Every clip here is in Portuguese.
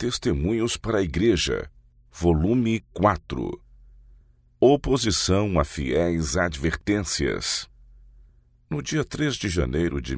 Testemunhos para a Igreja, volume 4. Oposição a fiéis advertências. No dia 3 de janeiro de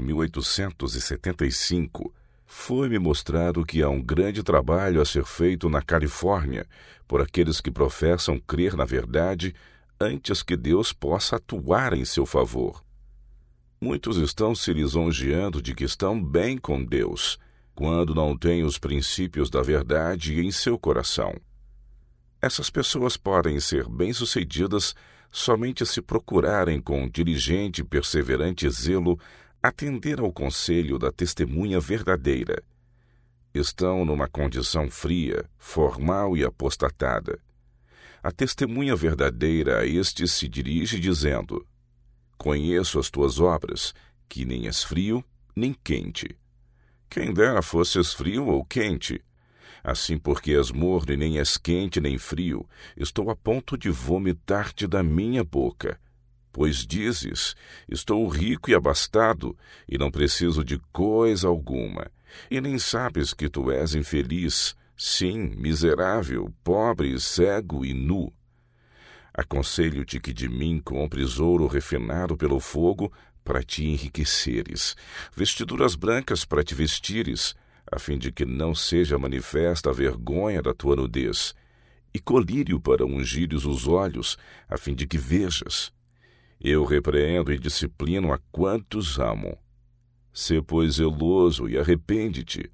1875, foi-me mostrado que há um grande trabalho a ser feito na Califórnia por aqueles que professam crer na verdade antes que Deus possa atuar em seu favor. Muitos estão se lisonjeando de que estão bem com Deus, quando não têm os princípios da verdade em seu coração. Essas pessoas podem ser bem-sucedidas somente se procurarem com diligente e perseverante zelo atender ao conselho da testemunha verdadeira. Estão numa condição fria, formal e apostatada. A testemunha verdadeira a este se dirige dizendo: conheço as tuas obras, que nem és frio, nem quente. Quem dera fosses frio ou quente. Assim, porque és morno e nem és quente nem frio, estou a ponto de vomitar-te da minha boca. Pois dizes: estou rico e abastado, e não preciso de coisa alguma, e nem sabes que tu és infeliz, sim, miserável, pobre, cego e nu. Aconselho-te que de mim compres ouro refinado pelo fogo para te enriqueceres, vestiduras brancas para te vestires, a fim de que não seja manifesta a vergonha da tua nudez, e colírio para ungires os olhos, a fim de que vejas. Eu repreendo e disciplino a quantos amo. Sê, pois, zeloso e arrepende-te.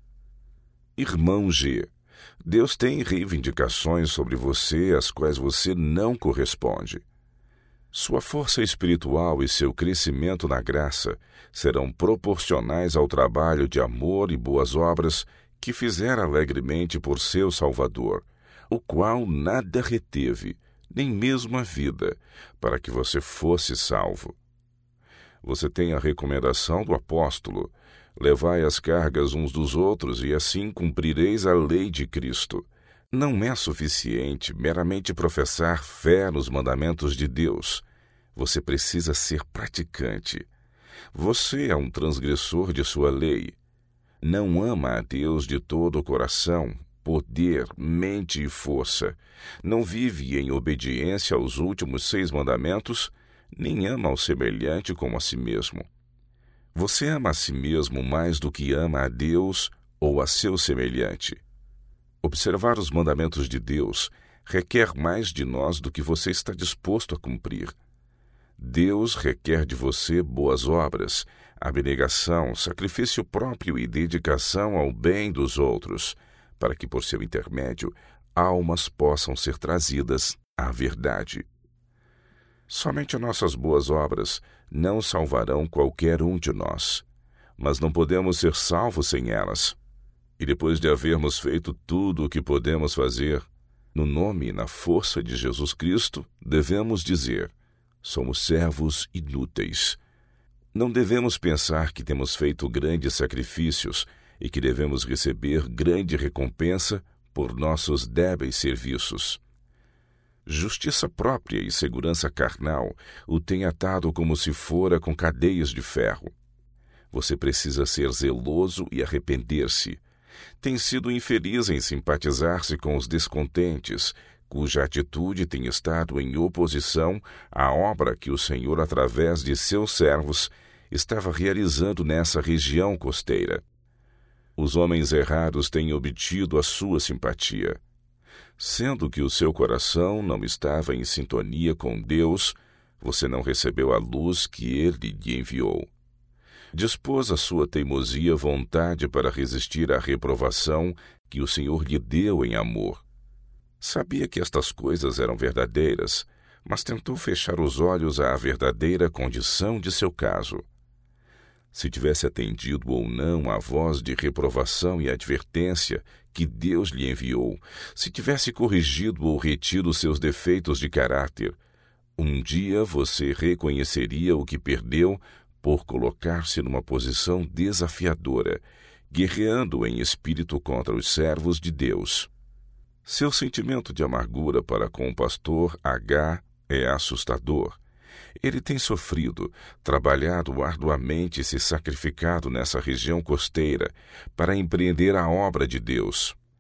Irmão G., Deus tem reivindicações sobre você às quais você não corresponde. Sua força espiritual e seu crescimento na graça serão proporcionais ao trabalho de amor e boas obras que fizera alegremente por seu Salvador, o qual nada reteve, nem mesmo a vida, para que você fosse salvo. Você tem a recomendação do apóstolo: levai as cargas uns dos outros e assim cumprireis a lei de Cristo. Não é suficiente meramente professar fé nos mandamentos de Deus. Você precisa ser praticante. Você é um transgressor de sua lei. Não ama a Deus de todo o coração, poder, mente e força. Não vive em obediência aos últimos 6 mandamentos, nem ama ao semelhante como a si mesmo. Você ama a si mesmo mais do que ama a Deus ou a seu semelhante. Observar os mandamentos de Deus requer mais de nós do que você está disposto a cumprir. Deus requer de você boas obras, abnegação, sacrifício próprio e dedicação ao bem dos outros, para que, por seu intermédio, almas possam ser trazidas à verdade. Somente nossas boas obras não salvarão qualquer um de nós, mas não podemos ser salvos sem elas. E depois de havermos feito tudo o que podemos fazer, no nome e na força de Jesus Cristo, devemos dizer: somos servos inúteis. Não devemos pensar que temos feito grandes sacrifícios e que devemos receber grande recompensa por nossos débeis serviços. Justiça própria e segurança carnal o têm atado como se fora com cadeias de ferro. Você precisa ser zeloso e arrepender-se. Tem sido infeliz em simpatizar-se com os descontentes, cuja atitude tem estado em oposição à obra que o Senhor, através de seus servos, estava realizando nessa região costeira. Os homens errados têm obtido a sua simpatia. Sendo que o seu coração não estava em sintonia com Deus, você não recebeu a luz que Ele lhe enviou. Dispôs a sua teimosia vontade para resistir à reprovação que o Senhor lhe deu em amor. Sabia que estas coisas eram verdadeiras, mas tentou fechar os olhos à verdadeira condição de seu caso. Se tivesse atendido ou não à voz de reprovação e advertência que Deus lhe enviou, se tivesse corrigido ou retido seus defeitos de caráter, um dia você reconheceria o que perdeu por colocar-se numa posição desafiadora, guerreando em espírito contra os servos de Deus. Seu sentimento de amargura para com o pastor H. é assustador. Ele tem sofrido, trabalhado arduamente e se sacrificado nessa região costeira para empreender a obra de Deus.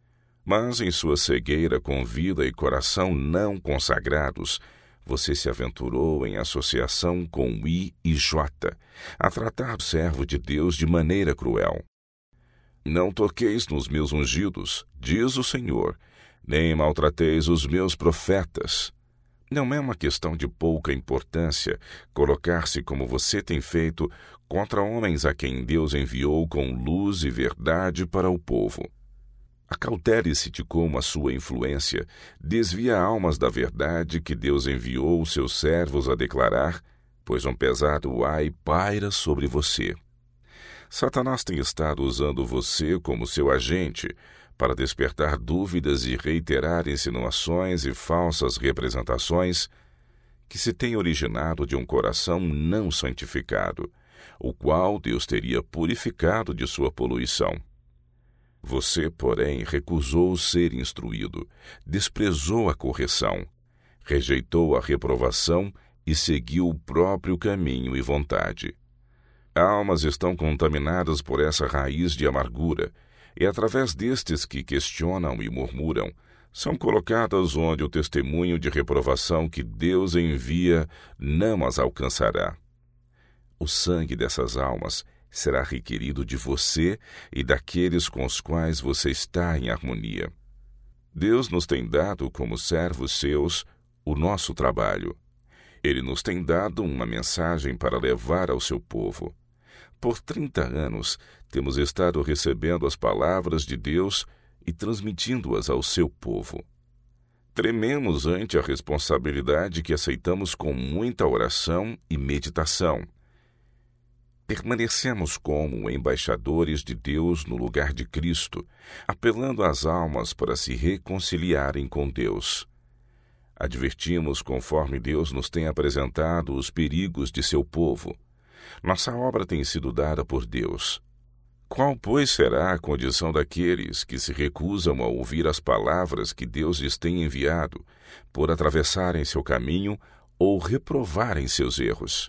Mas em sua cegueira com vida e coração não consagrados, você se aventurou em associação com I e J, a tratar o servo de Deus de maneira cruel. Não toqueis nos meus ungidos, diz o Senhor, nem maltrateis os meus profetas. Não é uma questão de pouca importância colocar-se como você tem feito contra homens a quem Deus enviou com luz e verdade para o povo. Acautele-se de como a sua influência desvia almas da verdade que Deus enviou os seus servos a declarar, pois um pesado ai paira sobre você. Satanás tem estado usando você como seu agente para despertar dúvidas e reiterar insinuações e falsas representações que se têm originado de um coração não santificado, o qual Deus teria purificado de sua poluição. Você, porém, recusou ser instruído, desprezou a correção, rejeitou a reprovação e seguiu o próprio caminho e vontade. Almas estão contaminadas por essa raiz de amargura, e através destes que questionam e murmuram, são colocadas onde o testemunho de reprovação que Deus envia não as alcançará. O sangue dessas almas será requerido de você e daqueles com os quais você está em harmonia. Deus nos tem dado como servos seus o nosso trabalho. Ele nos tem dado uma mensagem para levar ao seu povo. Por 30 anos, temos estado recebendo as palavras de Deus e transmitindo-as ao seu povo. Trememos ante a responsabilidade que aceitamos com muita oração e meditação. Permanecemos como embaixadores de Deus no lugar de Cristo, apelando às almas para se reconciliarem com Deus. Advertimos conforme Deus nos tem apresentado os perigos de seu povo. Nossa obra tem sido dada por Deus. Qual, pois, será a condição daqueles que se recusam a ouvir as palavras que Deus lhes tem enviado, por atravessarem seu caminho ou reprovarem seus erros?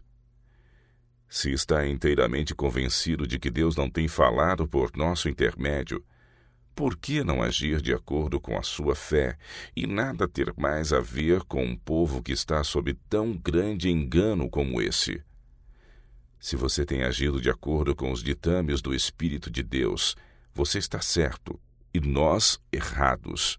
Se está inteiramente convencido de que Deus não tem falado por nosso intermédio, por que não agir de acordo com a sua fé e nada ter mais a ver com um povo que está sob tão grande engano como esse? Se você tem agido de acordo com os ditames do Espírito de Deus, você está certo e nós errados.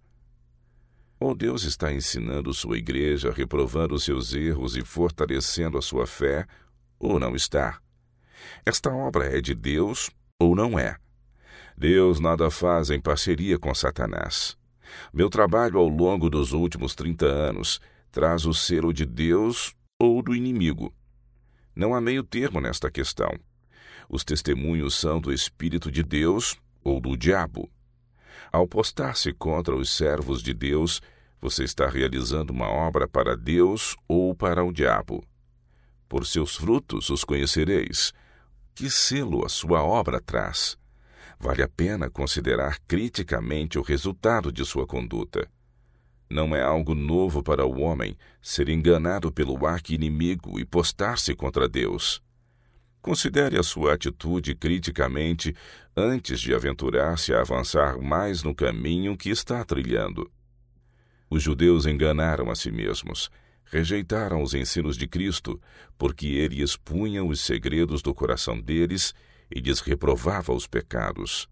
Ou Deus está ensinando sua igreja, reprovando seus erros e fortalecendo a sua fé, ou não está. Esta obra é de Deus ou não é. Deus nada faz em parceria com Satanás. Meu trabalho ao longo dos últimos 30 anos traz o selo de Deus ou do inimigo. Não há meio termo nesta questão. Os testemunhos são do Espírito de Deus ou do diabo. Ao postar-se contra os servos de Deus, você está realizando uma obra para Deus ou para o diabo. Por seus frutos os conhecereis. Que selo a sua obra traz? Vale a pena considerar criticamente o resultado de sua conduta. Não é algo novo para o homem ser enganado pelo arqui-inimigo e postar-se contra Deus. Considere a sua atitude criticamente antes de aventurar-se a avançar mais no caminho que está trilhando. Os judeus enganaram a si mesmos, rejeitaram os ensinos de Cristo, porque ele expunha os segredos do coração deles e lhes reprovava os pecados.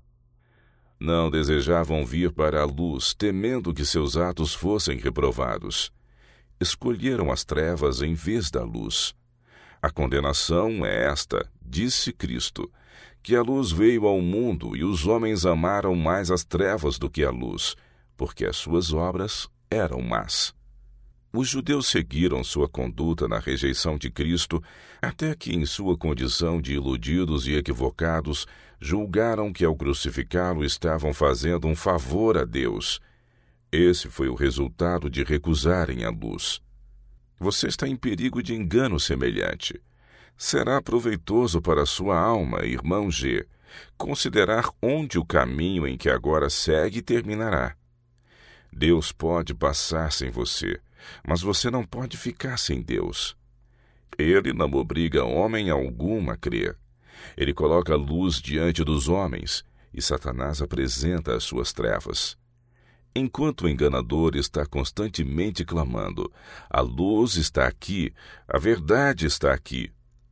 Não desejavam vir para a luz, temendo que seus atos fossem reprovados. Escolheram as trevas em vez da luz. A condenação é esta, disse Cristo, que a luz veio ao mundo e os homens amaram mais as trevas do que a luz, porque as suas obras eram más. Os judeus seguiram sua conduta na rejeição de Cristo, até que, em sua condição de iludidos e equivocados, julgaram que ao crucificá-lo estavam fazendo um favor a Deus. Esse foi o resultado de recusarem a luz. Você está em perigo de engano semelhante. Será proveitoso para sua alma, irmão G, considerar onde o caminho em que agora segue terminará. Deus pode passar sem você, mas você não pode ficar sem Deus. Ele não obriga homem algum a crer. Ele coloca luz diante dos homens, e Satanás apresenta as suas trevas. Enquanto o enganador está constantemente clamando: a luz está aqui, a verdade está aqui,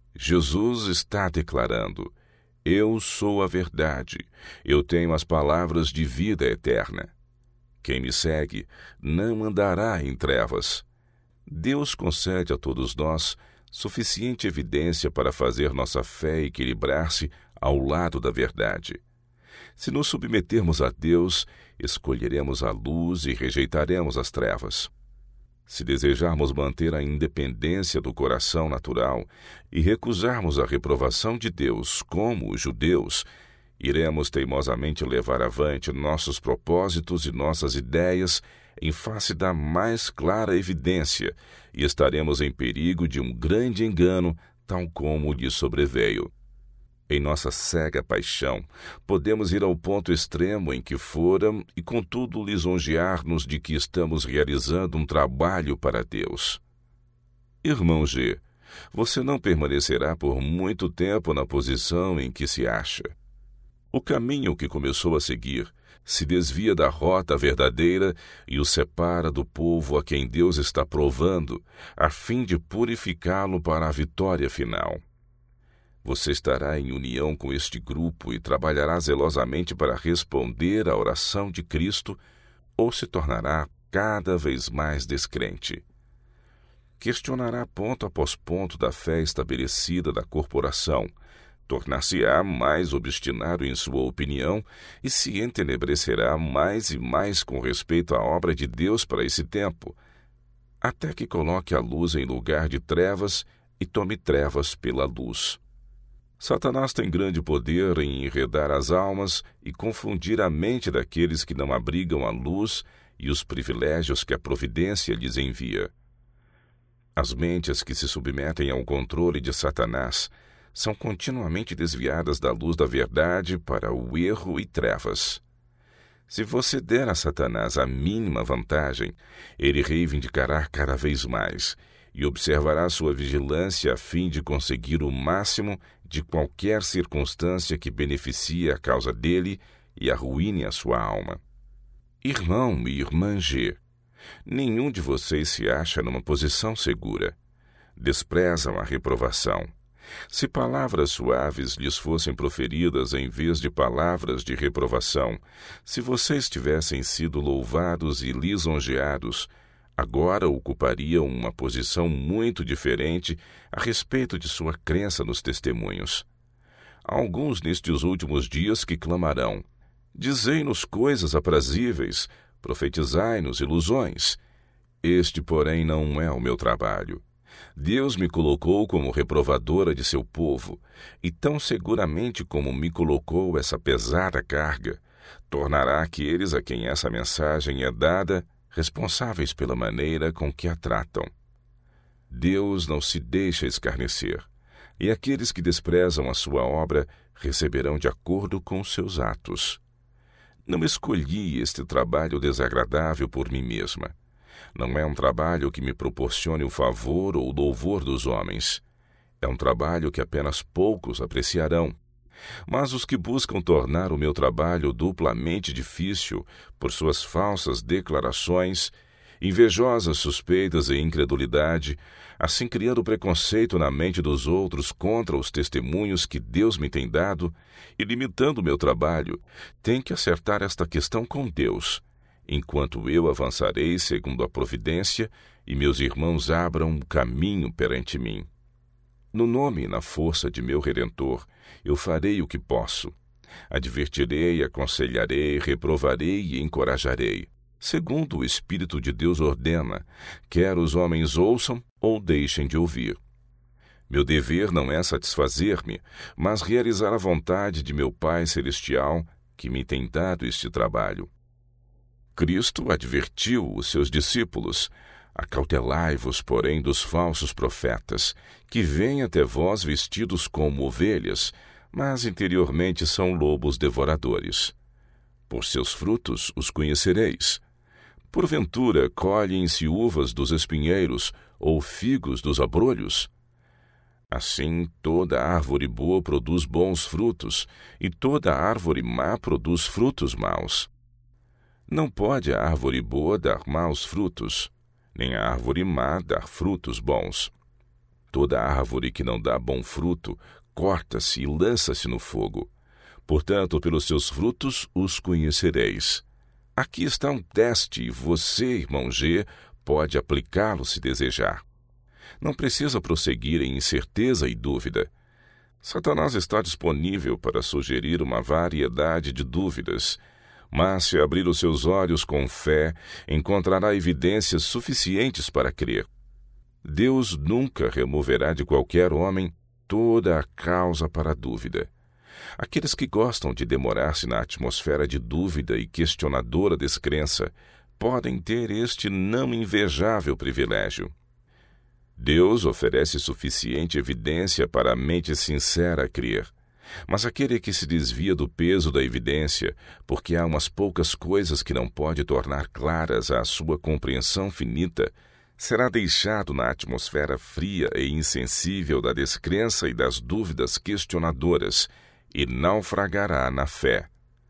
Jesus está declarando: eu sou a verdade, eu tenho as palavras de vida eterna. Quem me segue não andará em trevas. Deus concede a todos nós suficiente evidência para fazer nossa fé equilibrar-se ao lado da verdade. Se nos submetermos a Deus, escolheremos a luz e rejeitaremos as trevas. Se desejarmos manter a independência do coração natural e recusarmos a reprovação de Deus, como os judeus, iremos teimosamente levar avante nossos propósitos e nossas ideias em face da mais clara evidência e estaremos em perigo de um grande engano, tal como lhe sobreveio. Em nossa cega paixão, podemos ir ao ponto extremo em que foram e, contudo, lisonjear-nos de que estamos realizando um trabalho para Deus. Irmão G, você não permanecerá por muito tempo na posição em que se acha. O caminho que começou a seguir se desvia da rota verdadeira e o separa do povo a quem Deus está provando, a fim de purificá-lo para a vitória final. Você estará em união com este grupo e trabalhará zelosamente para responder à oração de Cristo, ou se tornará cada vez mais descrente. Questionará ponto após ponto da fé estabelecida da corporação, tornar-se-á mais obstinado em sua opinião e se entenebrecerá mais e mais com respeito à obra de Deus para esse tempo, até que coloque a luz em lugar de trevas e tome trevas pela luz. Satanás tem grande poder em enredar as almas e confundir a mente daqueles que não abrigam a luz e os privilégios que a providência lhes envia. As mentes que se submetem ao controle de Satanás são continuamente desviadas da luz da verdade para o erro e trevas. Se você der a Satanás a mínima vantagem, ele reivindicará cada vez mais e observará sua vigilância a fim de conseguir o máximo de qualquer circunstância que beneficie a causa dele e arruine a sua alma. Irmão e irmã G, nenhum de vocês se acha numa posição segura. Desprezam a reprovação. Se palavras suaves lhes fossem proferidas em vez de palavras de reprovação, se vocês tivessem sido louvados e lisonjeados, agora ocupariam uma posição muito diferente a respeito de sua crença nos testemunhos. Há alguns nestes últimos dias que clamarão: dizei-nos coisas aprazíveis, profetizai-nos ilusões. Este, porém, não é o meu trabalho. Deus me colocou como reprovadora de seu povo, e tão seguramente como me colocou essa pesada carga, tornará aqueles a quem essa mensagem é dada responsáveis pela maneira com que a tratam. Deus não se deixa escarnecer, e aqueles que desprezam a sua obra receberão de acordo com os seus atos. Não escolhi este trabalho desagradável por mim mesma. Não é um trabalho que me proporcione o favor ou o louvor dos homens. É um trabalho que apenas poucos apreciarão. Mas os que buscam tornar o meu trabalho duplamente difícil por suas falsas declarações, invejosas suspeitas e incredulidade, assim criando preconceito na mente dos outros contra os testemunhos que Deus me tem dado e limitando o meu trabalho, têm que acertar esta questão com Deus, enquanto eu avançarei segundo a providência e meus irmãos abram um caminho perante mim. No nome e na força de meu Redentor, eu farei o que posso. Advertirei, aconselharei, reprovarei e encorajarei, segundo o Espírito de Deus ordena, quer os homens ouçam ou deixem de ouvir. Meu dever não é satisfazer-me, mas realizar a vontade de meu Pai Celestial, que me tem dado este trabalho. Cristo advertiu os seus discípulos: acautelai-vos, porém, dos falsos profetas, que vêm até vós vestidos como ovelhas, mas interiormente são lobos devoradores. Por seus frutos os conhecereis. Porventura colhem-se uvas dos espinheiros ou figos dos abrolhos? Assim, toda árvore boa produz bons frutos, e toda árvore má produz frutos maus. Não pode a árvore boa dar maus frutos, nem a árvore má dar frutos bons. Toda árvore que não dá bom fruto, corta-se e lança-se no fogo. Portanto, pelos seus frutos os conhecereis. Aqui está um teste e você, irmão G, pode aplicá-lo se desejar. Não precisa prosseguir em incerteza e dúvida. Satanás está disponível para sugerir uma variedade de dúvidas, mas se abrir os seus olhos com fé, encontrará evidências suficientes para crer. Deus nunca removerá de qualquer homem toda a causa para a dúvida. Aqueles que gostam de demorar-se na atmosfera de dúvida e questionadora descrença podem ter este não invejável privilégio. Deus oferece suficiente evidência para a mente sincera crer. Mas aquele que se desvia do peso da evidência, porque há umas poucas coisas que não pode tornar claras à sua compreensão finita, será deixado na atmosfera fria e insensível da descrença e das dúvidas questionadoras, e naufragará na fé.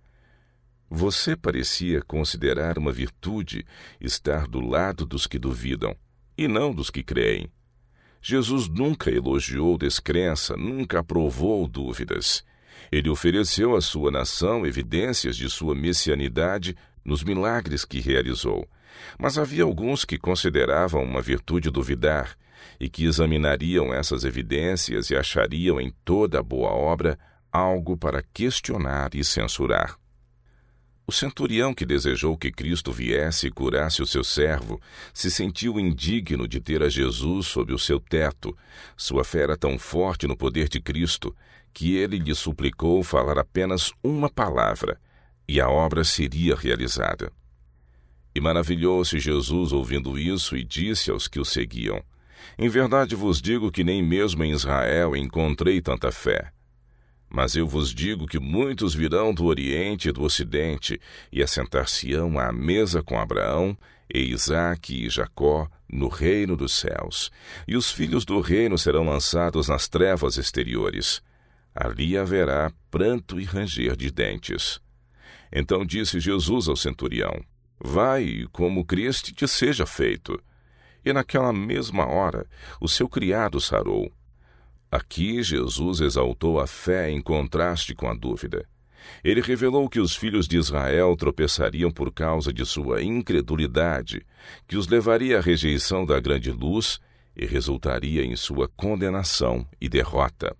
Você parecia considerar uma virtude estar do lado dos que duvidam, e não dos que creem. Jesus nunca elogiou descrença, nunca aprovou dúvidas. Ele ofereceu à sua nação evidências de sua messianidade nos milagres que realizou. Mas havia alguns que consideravam uma virtude duvidar e que examinariam essas evidências e achariam em toda a boa obra algo para questionar e censurar. O centurião que desejou que Cristo viesse e curasse o seu servo se sentiu indigno de ter a Jesus sob o seu teto. Sua fé era tão forte no poder de Cristo que ele lhe suplicou falar apenas uma palavra e a obra seria realizada. E maravilhou-se Jesus ouvindo isso e disse aos que o seguiam: Em verdade vos digo que nem mesmo em Israel encontrei tanta fé. Mas eu vos digo que muitos virão do Oriente e do Ocidente e assentar-se-ão à mesa com Abraão, e Isaque e Jacó no reino dos céus. E os filhos do reino serão lançados nas trevas exteriores. Ali haverá pranto e ranger de dentes. Então disse Jesus ao centurião: Vai, e como creste te seja feito. E naquela mesma hora o seu criado sarou. Aqui Jesus exaltou a fé em contraste com a dúvida. Ele revelou que os filhos de Israel tropeçariam por causa de sua incredulidade, que os levaria à rejeição da grande luz e resultaria em sua condenação e derrota.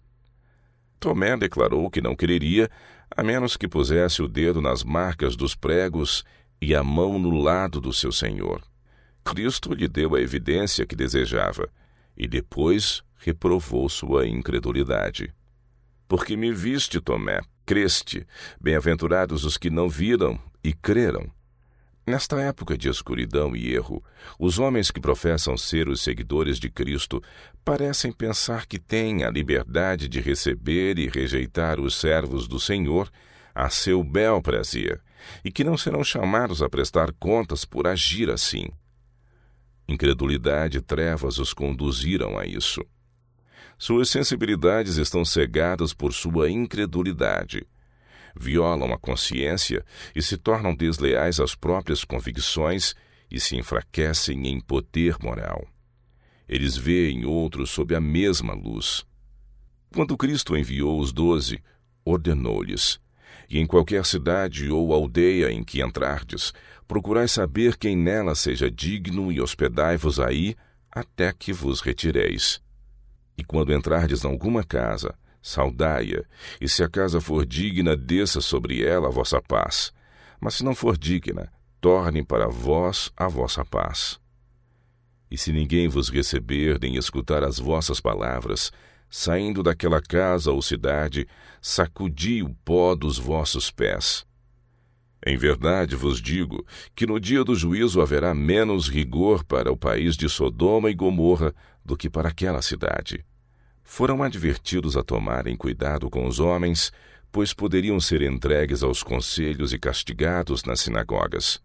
Tomé declarou que não creria, a menos que pusesse o dedo nas marcas dos pregos e a mão no lado do seu Senhor. Cristo lhe deu a evidência que desejava, e depois reprovou sua incredulidade. Porque me viste, Tomé, creste, bem-aventurados os que não viram e creram. Nesta época de escuridão e erro, os homens que professam ser os seguidores de Cristo parecem pensar que têm a liberdade de receber e rejeitar os servos do Senhor a seu bel prazer, e que não serão chamados a prestar contas por agir assim. Incredulidade e trevas os conduziram a isso. Suas sensibilidades estão cegadas por sua incredulidade. Violam a consciência e se tornam desleais às próprias convicções e se enfraquecem em poder moral. Eles veem outros sob a mesma luz. Quando Cristo enviou os 12, ordenou-lhes: E em qualquer cidade ou aldeia em que entrardes, procurai saber quem nela seja digno e hospedai-vos aí até que vos retireis. E quando entrardes em alguma casa, saudai-a, e se a casa for digna, desça sobre ela a vossa paz. Mas se não for digna, torne para vós a vossa paz. E se ninguém vos receber nem escutar as vossas palavras, saindo daquela casa ou cidade, sacudi o pó dos vossos pés. Em verdade vos digo que no dia do juízo haverá menos rigor para o país de Sodoma e Gomorra do que para aquela cidade. Foram advertidos a tomarem cuidado com os homens, pois poderiam ser entregues aos conselhos e castigados nas sinagogas.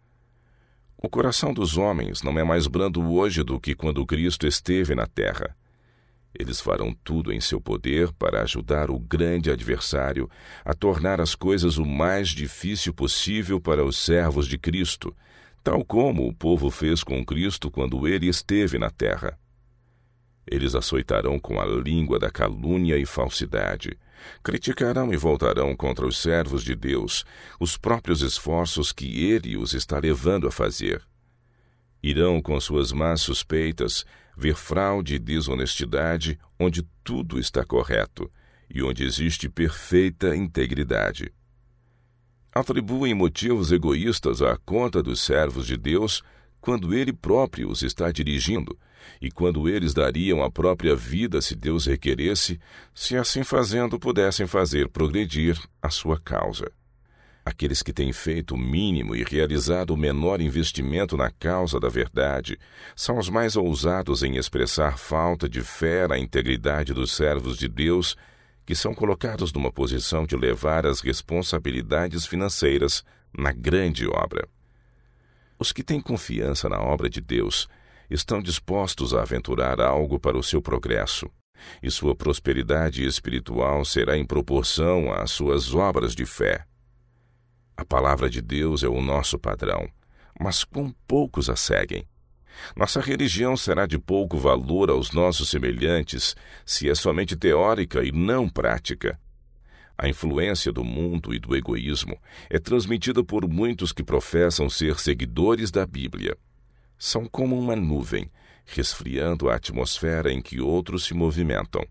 O coração dos homens não é mais brando hoje do que quando Cristo esteve na terra. Eles farão tudo em seu poder para ajudar o grande adversário a tornar as coisas o mais difícil possível para os servos de Cristo, tal como o povo fez com Cristo quando ele esteve na terra. Eles açoitarão com a língua da calúnia e falsidade, criticarão e voltarão contra os servos de Deus, os próprios esforços que ele os está levando a fazer. Irão com suas más suspeitas ver fraude e desonestidade onde tudo está correto e onde existe perfeita integridade. Atribuem motivos egoístas à conta dos servos de Deus quando ele próprio os está dirigindo e quando eles dariam a própria vida se Deus requeresse, se assim fazendo pudessem fazer progredir a sua causa. Aqueles que têm feito o mínimo e realizado o menor investimento na causa da verdade são os mais ousados em expressar falta de fé na integridade dos servos de Deus, que são colocados numa posição de levar as responsabilidades financeiras na grande obra. Os que têm confiança na obra de Deus estão dispostos a aventurar algo para o seu progresso, e sua prosperidade espiritual será em proporção às suas obras de fé. A palavra de Deus é o nosso padrão, mas quão poucos a seguem. Nossa religião será de pouco valor aos nossos semelhantes se é somente teórica e não prática. A influência do mundo e do egoísmo é transmitida por muitos que professam ser seguidores da Bíblia. São como uma nuvem, resfriando a atmosfera em que outros se movimentam.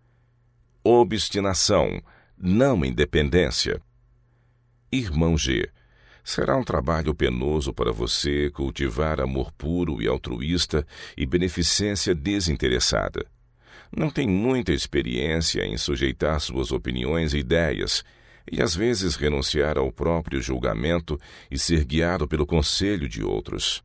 Obstinação, não independência. Irmão G, será um trabalho penoso para você cultivar amor puro e altruísta e beneficência desinteressada. Não tem muita experiência em sujeitar suas opiniões e ideias, e às vezes renunciar ao próprio julgamento e ser guiado pelo conselho de outros.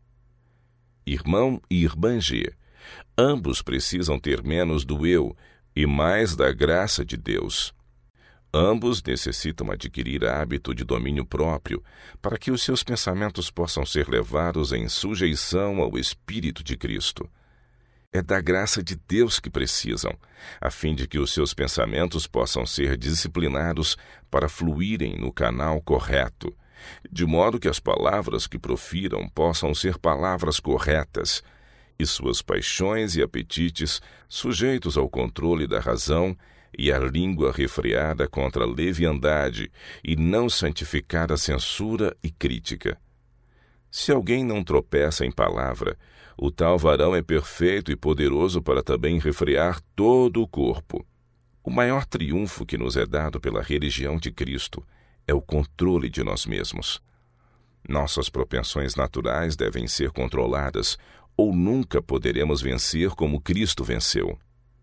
Irmão e irmã G, ambos precisam ter menos do eu e mais da graça de Deus. Ambos necessitam adquirir hábito de domínio próprio para que os seus pensamentos possam ser levados em sujeição ao Espírito de Cristo. É da graça de Deus que precisam, a fim de que os seus pensamentos possam ser disciplinados para fluírem no canal correto, de modo que as palavras que profiram possam ser palavras corretas, e suas paixões e apetites sujeitos ao controle da razão e a língua refreada contra a leviandade e não santificada censura e crítica. Se alguém não tropeça em palavra, o tal varão é perfeito e poderoso para também refrear todo o corpo. O maior triunfo que nos é dado pela religião de Cristo é o controle de nós mesmos. Nossas propensões naturais devem ser controladas, ou nunca poderemos vencer como Cristo venceu.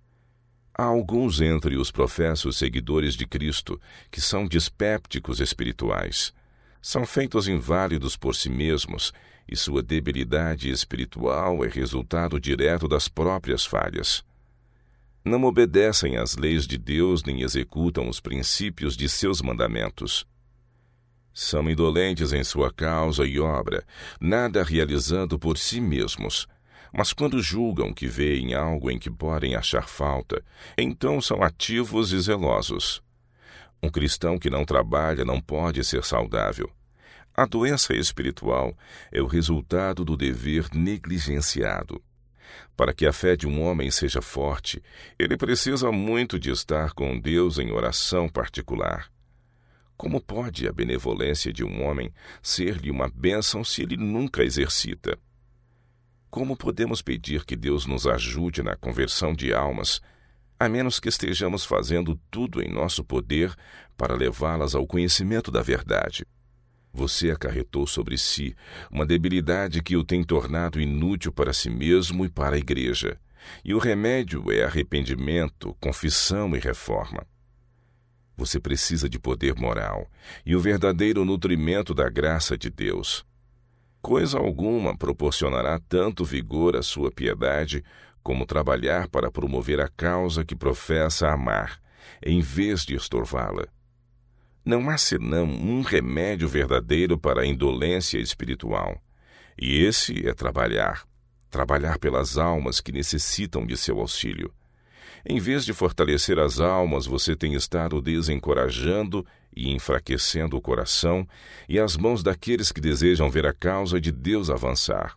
Há alguns entre os professos seguidores de Cristo que são dispépticos espirituais. São feitos inválidos por si mesmos, e sua debilidade espiritual é resultado direto das próprias falhas. Não obedecem às leis de Deus nem executam os princípios de seus mandamentos. São indolentes em sua causa e obra, nada realizando por si mesmos. Mas quando julgam que veem algo em que podem achar falta, então são ativos e zelosos. Um cristão que não trabalha não pode ser saudável. A doença espiritual é o resultado do dever negligenciado. Para que a fé de um homem seja forte, ele precisa muito de estar com Deus em oração particular. Como pode a benevolência de um homem ser-lhe uma bênção se ele nunca exercita? Como podemos pedir que Deus nos ajude na conversão de almas, a menos que estejamos fazendo tudo em nosso poder para levá-las ao conhecimento da verdade? Você acarretou sobre si uma debilidade que o tem tornado inútil para si mesmo e para a igreja, e o remédio é arrependimento, confissão e reforma. Você precisa de poder moral e o verdadeiro nutrimento da graça de Deus. Coisa alguma proporcionará tanto vigor à sua piedade como trabalhar para promover a causa que professa amar, em vez de estorvá-la. Não há senão um remédio verdadeiro para a indolência espiritual, e esse é trabalhar pelas almas que necessitam de seu auxílio. Em vez de fortalecer as almas, você tem estado desencorajando e enfraquecendo o coração e as mãos daqueles que desejam ver a causa de Deus avançar.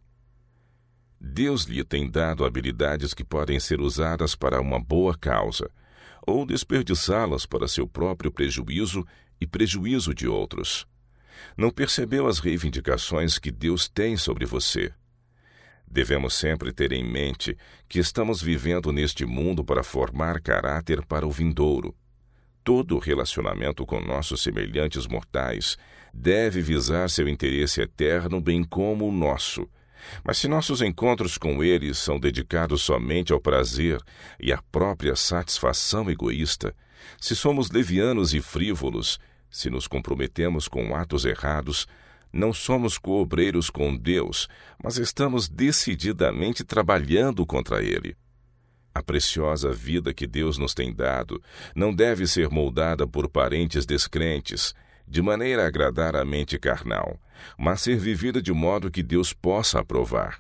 Deus lhe tem dado habilidades que podem ser usadas para uma boa causa, ou desperdiçá-las para seu próprio prejuízo e prejuízo de outros. Não percebeu as reivindicações que Deus tem sobre você? Devemos sempre ter em mente que estamos vivendo neste mundo para formar caráter para o vindouro. Todo relacionamento com nossos semelhantes mortais deve visar seu interesse eterno, bem como o nosso. Mas se nossos encontros com eles são dedicados somente ao prazer e à própria satisfação egoísta, se somos levianos e frívolos, se nos comprometemos com atos errados, não somos coobreiros com Deus, mas estamos decididamente trabalhando contra Ele. A preciosa vida que Deus nos tem dado não deve ser moldada por parentes descrentes, de maneira a agradar a mente carnal, mas ser vivida de modo que Deus possa aprovar.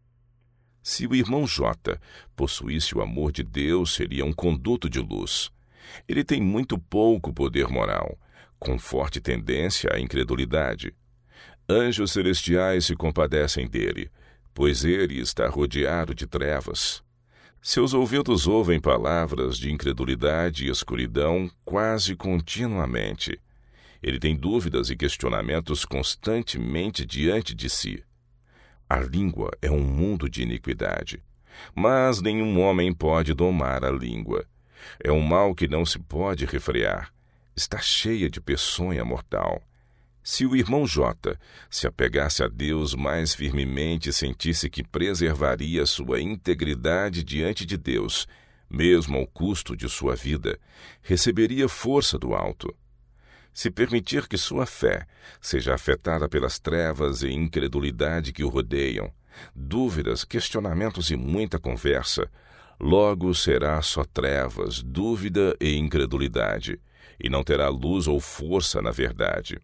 Se o irmão J possuísse o amor de Deus, seria um conduto de luz. Ele tem muito pouco poder moral, com forte tendência à incredulidade. Anjos celestiais se compadecem dele, pois ele está rodeado de trevas. Seus ouvidos ouvem palavras de incredulidade e escuridão quase continuamente. Ele tem dúvidas e questionamentos constantemente diante de si. A língua é um mundo de iniquidade, mas nenhum homem pode domar a língua. É um mal que não se pode refrear. Está cheia de peçonha mortal. Se o irmão J se apegasse a Deus mais firmemente e sentisse que preservaria sua integridade diante de Deus, mesmo ao custo de sua vida, receberia força do alto. Se permitir que sua fé seja afetada pelas trevas e incredulidade que o rodeiam, dúvidas, questionamentos e muita conversa, logo será só trevas, dúvida e incredulidade, e não terá luz ou força na verdade.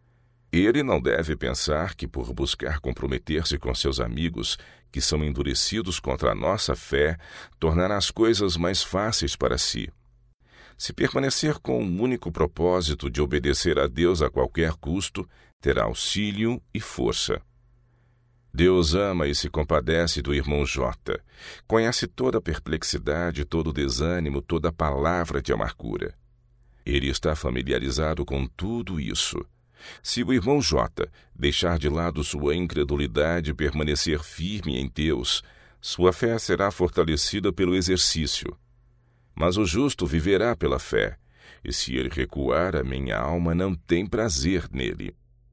Ele não deve pensar que, por buscar comprometer-se com seus amigos, que são endurecidos contra a nossa fé, tornará as coisas mais fáceis para si. Se permanecer com o único propósito de obedecer a Deus a qualquer custo, terá auxílio e força. Deus ama e se compadece do irmão J. Conhece toda a perplexidade, todo o desânimo, toda a palavra de amargura. Ele está familiarizado com tudo isso. Se o irmão J deixar de lado sua incredulidade e permanecer firme em Deus, sua fé será fortalecida pelo exercício. Mas o justo viverá pela fé, e se ele recuar, a minha alma não tem prazer nele.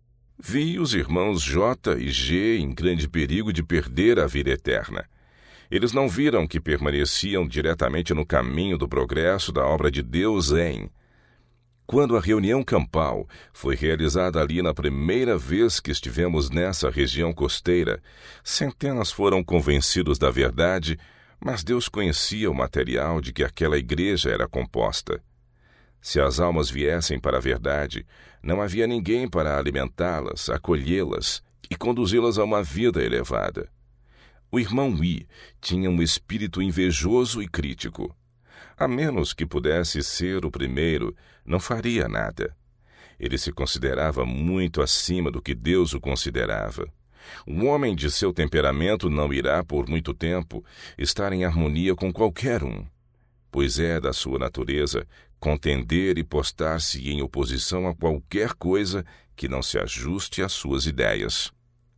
Vi os irmãos J e G em grande perigo de perder a vida eterna. Eles não viram que permaneciam diretamente no caminho do progresso da obra de Deus Quando a reunião campal foi realizada ali na primeira vez que estivemos nessa região costeira, centenas foram convencidos da verdade, mas Deus conhecia o material de que aquela igreja era composta. Se as almas viessem para a verdade, não havia ninguém para alimentá-las, acolhê-las e conduzi-las a uma vida elevada. O irmão I tinha um espírito invejoso e crítico. A menos que pudesse ser o primeiro, não faria nada. Ele se considerava muito acima do que Deus o considerava. Um homem de seu temperamento não irá, por muito tempo, estar em harmonia com qualquer um, pois é da sua natureza contender e postar-se em oposição a qualquer coisa que não se ajuste às suas ideias.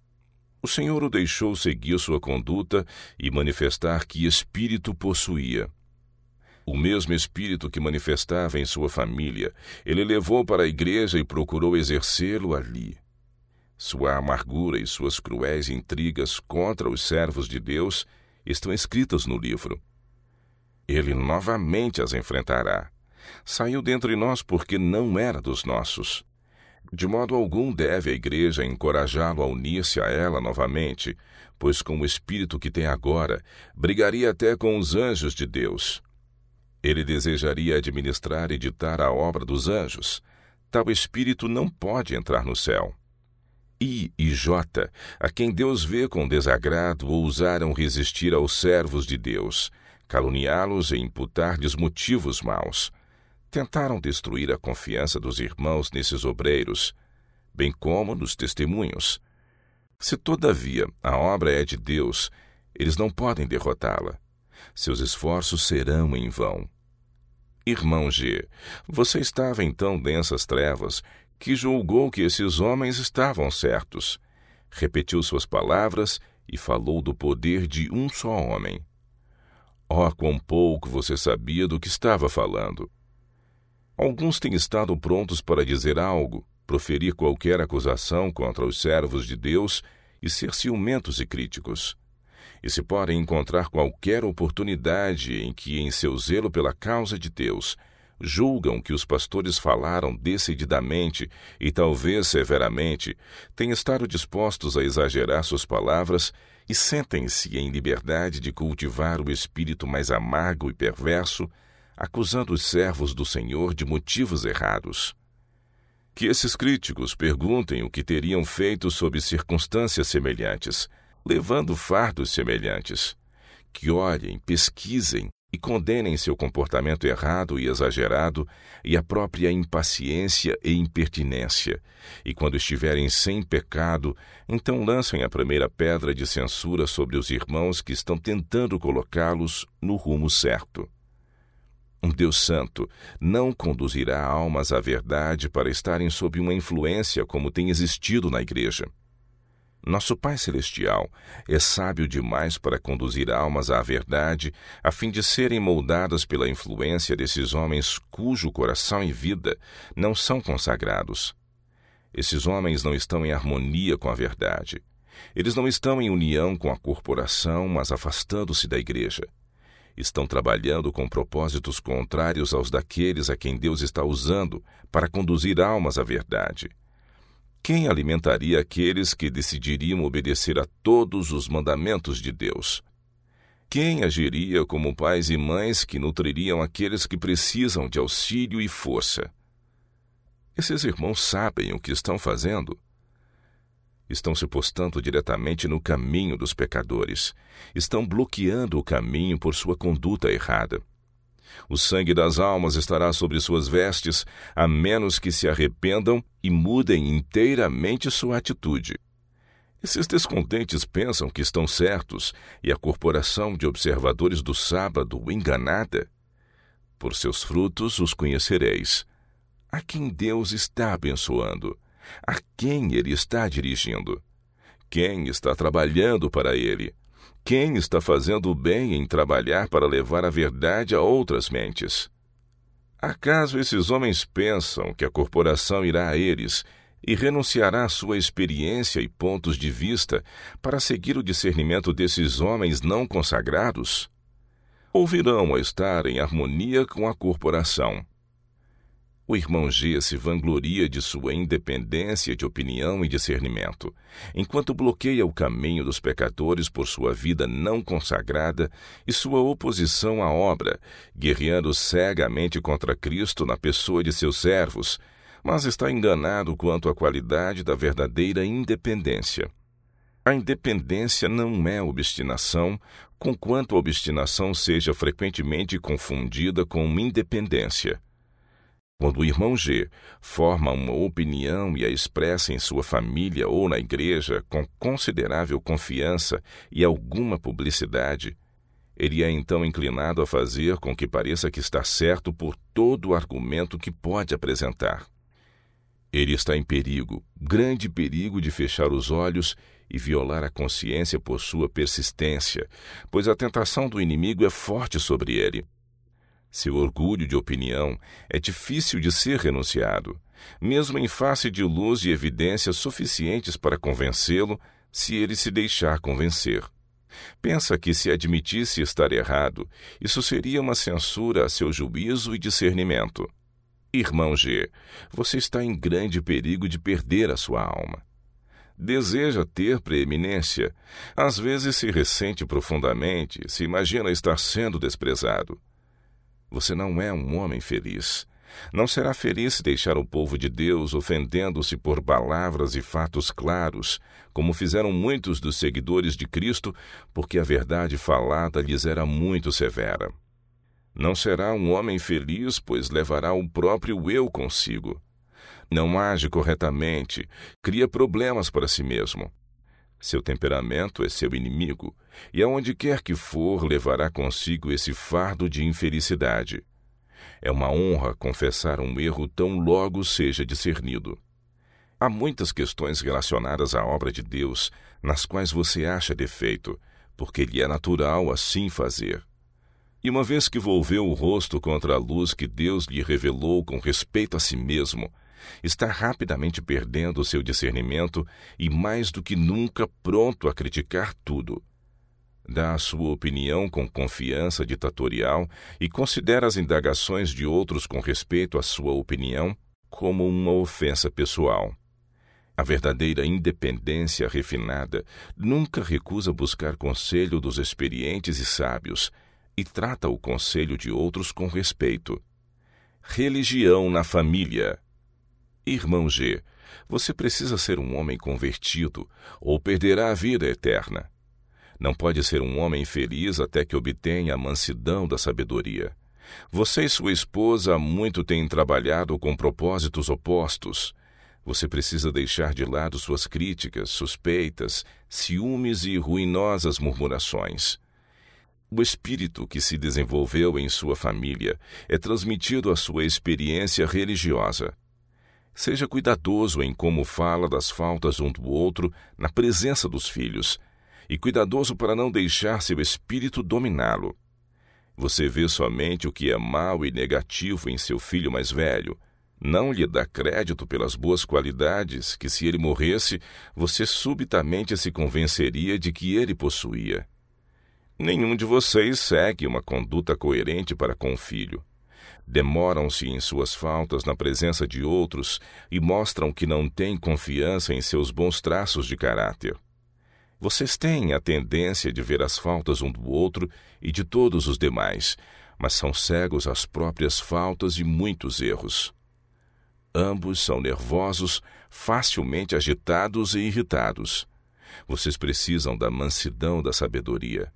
O Senhor o deixou seguir sua conduta e manifestar que espírito possuía. O mesmo espírito que manifestava em sua família, ele levou para a igreja e procurou exercê-lo ali. Sua amargura e suas cruéis intrigas contra os servos de Deus estão escritas no livro. Ele novamente as enfrentará. Saiu dentre nós porque não era dos nossos. De modo algum deve a igreja encorajá-lo a unir-se a ela novamente, pois com o espírito que tem agora, brigaria até com os anjos de Deus. Ele desejaria administrar e ditar a obra dos anjos. Tal espírito não pode entrar no céu. I e J, a quem Deus vê com desagrado, ousaram resistir aos servos de Deus, caluniá-los e imputar-lhes motivos maus. Tentaram destruir a confiança dos irmãos nesses obreiros, bem como nos testemunhos. Se, todavia, a obra é de Deus, eles não podem derrotá-la. Seus esforços serão em vão. Irmão G, você estava então densas trevas, que julgou que esses homens estavam certos. Repetiu suas palavras e falou do poder de um só homem. Oh, quão pouco você sabia do que estava falando! Alguns têm estado prontos para dizer algo, proferir qualquer acusação contra os servos de Deus e ser ciumentos e críticos. E se podem encontrar qualquer oportunidade em que, em seu zelo pela causa de Deus, julgam que os pastores falaram decididamente e talvez severamente, têm estado dispostos a exagerar suas palavras e sentem-se em liberdade de cultivar o espírito mais amargo e perverso, acusando os servos do Senhor de motivos errados. Que esses críticos perguntem o que teriam feito sob circunstâncias semelhantes, levando fardos semelhantes. Que olhem, pesquisem e condenem seu comportamento errado e exagerado e a própria impaciência e impertinência. E quando estiverem sem pecado, então lancem a primeira pedra de censura sobre os irmãos que estão tentando colocá-los no rumo certo. Um Deus santo não conduzirá almas à verdade para estarem sob uma influência como tem existido na igreja. Nosso Pai Celestial é sábio demais para conduzir almas à verdade, a fim de serem moldadas pela influência desses homens cujo coração e vida não são consagrados. Esses homens não estão em harmonia com a verdade. Eles não estão em união com a corporação, mas afastando-se da igreja. Estão trabalhando com propósitos contrários aos daqueles a quem Deus está usando para conduzir almas à verdade. Quem alimentaria aqueles que decidiriam obedecer a todos os mandamentos de Deus? Quem agiria como pais e mães que nutririam aqueles que precisam de auxílio e força? Esses irmãos sabem o que estão fazendo? Estão se postando diretamente no caminho dos pecadores. Estão bloqueando o caminho por sua conduta errada. O sangue das almas estará sobre suas vestes, a menos que se arrependam e mudem inteiramente sua atitude. Esses descontentes pensam que estão certos e a corporação de observadores do sábado enganada. Por seus frutos os conhecereis. A quem Deus está abençoando? A quem Ele está dirigindo? Quem está trabalhando para Ele? Quem está fazendo o bem em trabalhar para levar a verdade a outras mentes? Acaso esses homens pensam que a corporação irá a eles e renunciará à sua experiência e pontos de vista para seguir o discernimento desses homens não consagrados? Ou virão a estar em harmonia com a corporação? O irmão G se vangloria de sua independência de opinião e discernimento, enquanto bloqueia o caminho dos pecadores por sua vida não consagrada e sua oposição à obra, guerreando cegamente contra Cristo na pessoa de seus servos, mas está enganado quanto à qualidade da verdadeira independência. A independência não é obstinação, conquanto a obstinação seja frequentemente confundida com independência. Quando o irmão G forma uma opinião e a expressa em sua família ou na igreja com considerável confiança e alguma publicidade, ele é então inclinado a fazer com que pareça que está certo por todo o argumento que pode apresentar. Ele está em perigo, grande perigo de fechar os olhos e violar a consciência por sua persistência, pois a tentação do inimigo é forte sobre ele. Seu orgulho de opinião é difícil de ser renunciado, mesmo em face de luz e evidências suficientes para convencê-lo, se ele se deixar convencer. Pensa que, se admitisse estar errado, isso seria uma censura a seu juízo e discernimento. Irmão G, você está em grande perigo de perder a sua alma. Deseja ter preeminência, às vezes se ressente profundamente, se imagina estar sendo desprezado. Você não é um homem feliz. Não será feliz se deixar o povo de Deus ofendendo-se por palavras e fatos claros, como fizeram muitos dos seguidores de Cristo, porque a verdade falada lhes era muito severa. Não será um homem feliz, pois levará o próprio eu consigo. Não age corretamente, cria problemas para si mesmo. Seu temperamento é seu inimigo, e aonde quer que for, levará consigo esse fardo de infelicidade. É uma honra confessar um erro tão logo seja discernido. Há muitas questões relacionadas à obra de Deus, nas quais você acha defeito, porque lhe é natural assim fazer. E uma vez que volveu o rosto contra a luz que Deus lhe revelou com respeito a si mesmo, está rapidamente perdendo o seu discernimento e, mais do que nunca, pronto a criticar tudo. Dá a sua opinião com confiança ditatorial e considera as indagações de outros com respeito à sua opinião como uma ofensa pessoal. A verdadeira independência refinada nunca recusa buscar conselho dos experientes e sábios e trata o conselho de outros com respeito. Religião na família. Irmão G, você precisa ser um homem convertido ou perderá a vida eterna. Não pode ser um homem feliz até que obtenha a mansidão da sabedoria. Você e sua esposa há muito têm trabalhado com propósitos opostos. Você precisa deixar de lado suas críticas, suspeitas, ciúmes e ruinosas murmurações. O espírito que se desenvolveu em sua família é transmitido à sua experiência religiosa. Seja cuidadoso em como fala das faltas um do outro na presença dos filhos, e cuidadoso para não deixar seu espírito dominá-lo. Você vê somente o que é mau e negativo em seu filho mais velho. Não lhe dá crédito pelas boas qualidades que, se ele morresse, você subitamente se convenceria de que ele possuía. Nenhum de vocês segue uma conduta coerente para com o filho. Demoram-se em suas faltas na presença de outros e mostram que não têm confiança em seus bons traços de caráter. Vocês têm a tendência de ver as faltas um do outro e de todos os demais, mas são cegos às próprias faltas e muitos erros. Ambos são nervosos, facilmente agitados e irritados. Vocês precisam da mansidão da sabedoria.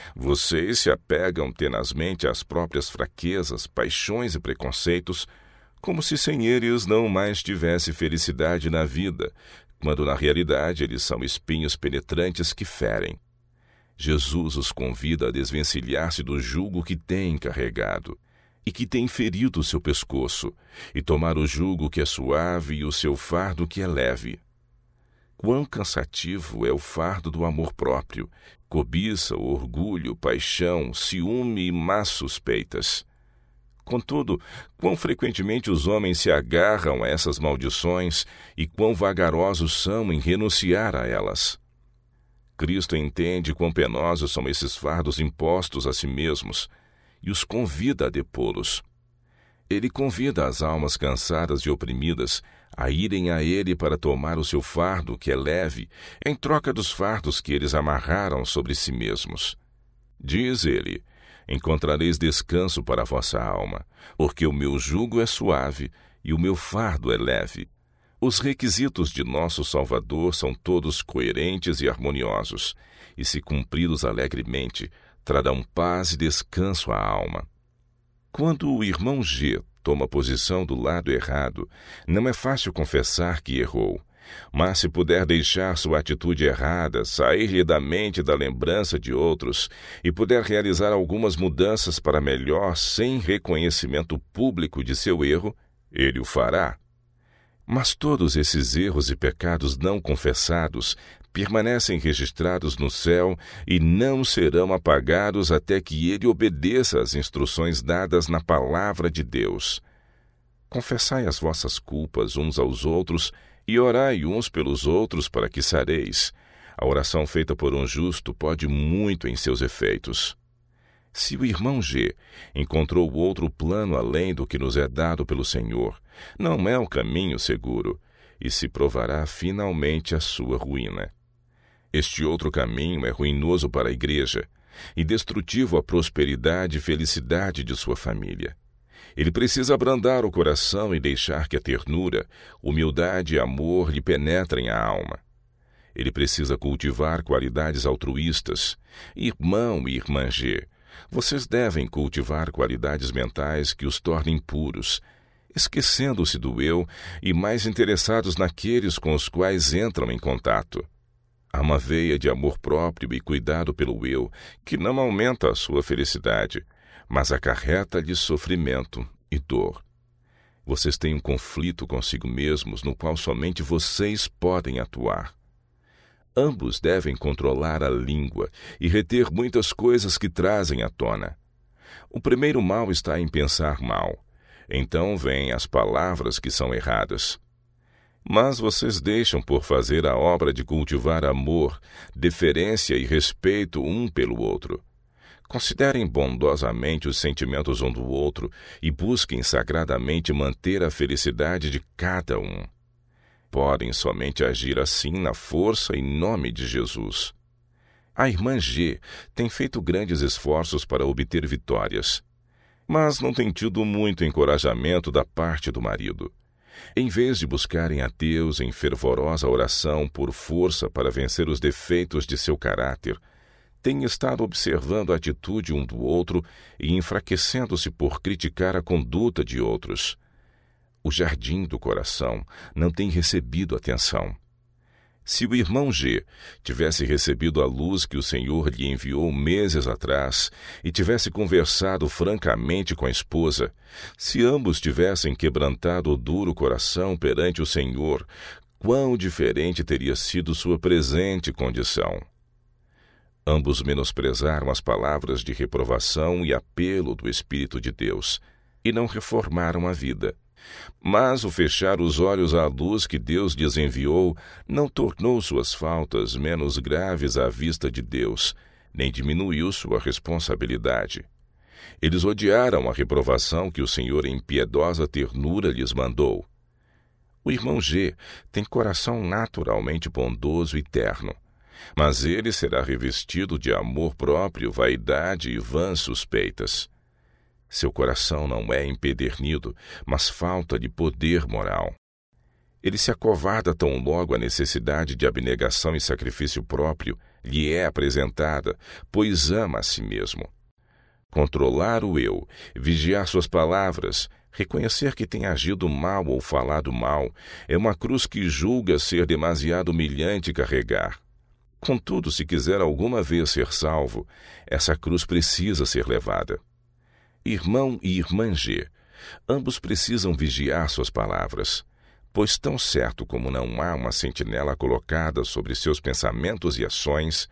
Vocês se apegam tenazmente às próprias fraquezas, paixões e preconceitos, como se sem eles não mais tivesse felicidade na vida, quando na realidade eles são espinhos penetrantes que ferem. Jesus os convida a desvencilhar-se do jugo que têm carregado e que tem ferido o seu pescoço, e tomar o jugo que é suave e o seu fardo que é leve. Quão cansativo é o fardo do amor próprio, cobiça, orgulho, paixão, ciúme e más suspeitas. Contudo, quão frequentemente os homens se agarram a essas maldições e quão vagarosos são em renunciar a elas. Cristo entende quão penosos são esses fardos impostos a si mesmos e os convida a depô-los. Ele convida as almas cansadas e oprimidas a irem a ele para tomar o seu fardo, que é leve, em troca dos fardos que eles amarraram sobre si mesmos. Diz ele: encontrareis descanso para a vossa alma, porque o meu jugo é suave e o meu fardo é leve. Os requisitos de nosso Salvador são todos coerentes e harmoniosos, e se cumpridos alegremente, trarão paz e descanso à alma. Quando o irmão G toma posição do lado errado, não é fácil confessar que errou, mas se puder deixar sua atitude errada sair-lhe da mente da lembrança de outros e puder realizar algumas mudanças para melhor sem reconhecimento público de seu erro, ele o fará. Mas todos esses erros e pecados não confessados permanecem registrados no céu e não serão apagados até que ele obedeça às instruções dadas na palavra de Deus. Confessai as vossas culpas uns aos outros e orai uns pelos outros para que sareis. A oração feita por um justo pode muito em seus efeitos. Se o irmão G encontrou outro plano além do que nos é dado pelo Senhor, não é o caminho seguro, e se provará finalmente a sua ruína. Este outro caminho é ruinoso para a igreja e destrutivo à prosperidade e felicidade de sua família. Ele precisa abrandar o coração e deixar que a ternura, humildade e amor lhe penetrem a alma. Ele precisa cultivar qualidades altruístas. Irmão e irmã G, vocês devem cultivar qualidades mentais que os tornem puros, esquecendo-se do eu e mais interessados naqueles com os quais entram em contato. Há uma veia de amor próprio e cuidado pelo eu que não aumenta a sua felicidade, mas acarreta-lhe sofrimento e dor. Vocês têm um conflito consigo mesmos no qual somente vocês podem atuar. Ambos devem controlar a língua e reter muitas coisas que trazem à tona. O primeiro mal está em pensar mal. Então vêm as palavras que são erradas. Mas vocês deixam por fazer a obra de cultivar amor, deferência e respeito um pelo outro. Considerem bondosamente os sentimentos um do outro e busquem sagradamente manter a felicidade de cada um. Podem somente agir assim na força em nome de Jesus. A irmã G tem feito grandes esforços para obter vitórias, mas não tem tido muito encorajamento da parte do marido. Em vez de buscarem a Deus em fervorosa oração por força para vencer os defeitos de seu caráter, têm estado observando a atitude um do outro e enfraquecendo-se por criticar a conduta de outros. O jardim do coração não tem recebido atenção. Se o irmão G tivesse recebido a luz que o Senhor lhe enviou meses atrás e tivesse conversado francamente com a esposa, se ambos tivessem quebrantado o duro coração perante o Senhor, quão diferente teria sido sua presente condição. Ambos menosprezaram as palavras de reprovação e apelo do Espírito de Deus e não reformaram a vida. Mas o fechar os olhos à luz que Deus lhes enviou não tornou suas faltas menos graves à vista de Deus, nem diminuiu sua responsabilidade. Eles odiaram a reprovação que o Senhor em piedosa ternura lhes mandou. O irmão G tem coração naturalmente bondoso e terno, mas ele será revestido de amor próprio, vaidade e vãs suspeitas. Seu coração não é empedernido, mas falta de poder moral. Ele se acovarda tão logo a necessidade de abnegação e sacrifício próprio lhe é apresentada, pois ama a si mesmo. Controlar o eu, vigiar suas palavras, reconhecer que tem agido mal ou falado mal, é uma cruz que julga ser demasiado humilhante carregar. Contudo, se quiser alguma vez ser salvo, essa cruz precisa ser levada. Irmão e irmã G, ambos precisam vigiar suas palavras, pois tão certo como não há uma sentinela colocada sobre seus pensamentos e ações,